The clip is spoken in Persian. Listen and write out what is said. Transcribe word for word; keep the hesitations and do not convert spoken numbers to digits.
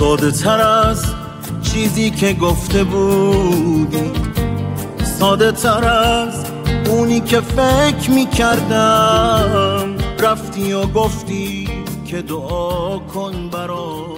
ساده تر از چیزی که گفته بودی، ساده تر از اونی که فکر میکردم. رفتی و گفتی که دعا کن برام.